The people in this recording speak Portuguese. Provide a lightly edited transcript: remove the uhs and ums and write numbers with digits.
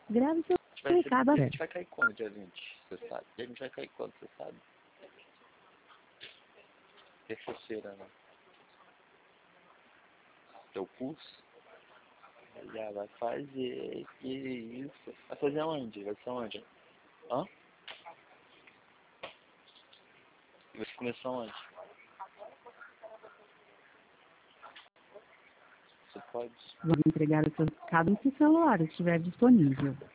Grave seu A gente recado a agora. gente vai cair quando, dia 20, você sabe? A gente vai cair quando, você sabe? Terça-feira, né? Teu curso? Já vai fazer, que isso. Vai fazer aonde? Vai ser onde? Hã? Vai começar onde? Você pode? Vamos entregar o seu recado no seu celular, se estiver disponível.